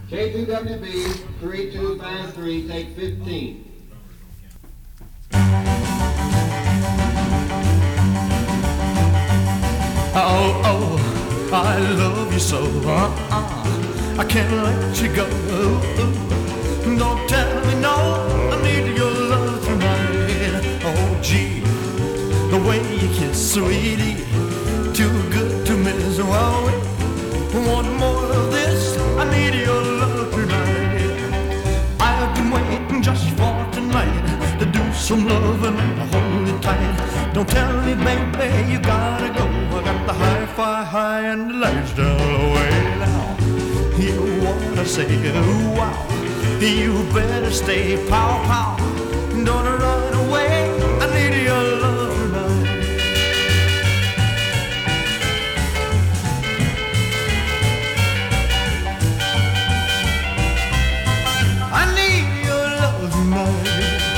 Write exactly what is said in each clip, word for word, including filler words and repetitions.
K two W B three two five three, take fifteen. Oh, oh, I love you so, uh-uh, I can't let you go. Don't tell me no, I need your love tonight. Oh, gee, the way you kiss, sweetie, too good to miss. Oh, want more of this, I need your love tonight. I've been waiting just for tonight to do some loving and hold it tight. Don't tell me, baby, you gotta go. I got the hi-fi high and the lights down way now. You wanna say, ooh, wow, you better stay, pow, pow. Don't run away, I need your love tonight. I need your love tonight.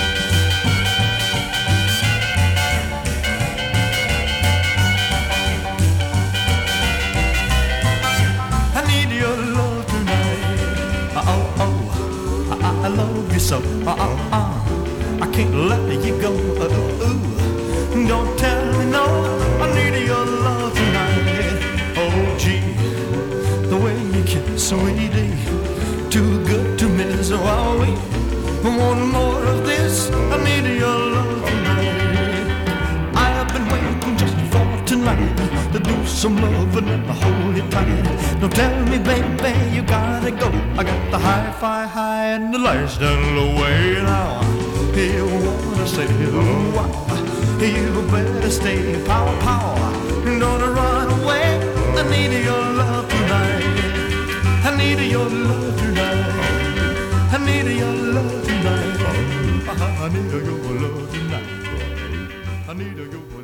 I love you so, uh-uh-uh, I can't let you go, uh, ooh. Don't tell me no, I need your love tonight. Oh, gee, the way you kiss, sweetie, too good to miss. Oh, wait, want more of this, I need your love tonight. I have been waiting just for tonight to do some loving and hold it tight. Don't tell me, baby, you gotta go. I got the hi-fi high and the lights down low way now. You wanna say, oh, wow, you better stay, pow, pow. Don't run away, I need your love tonight. I need your love tonight. I need your love tonight. I need your love tonight. I need your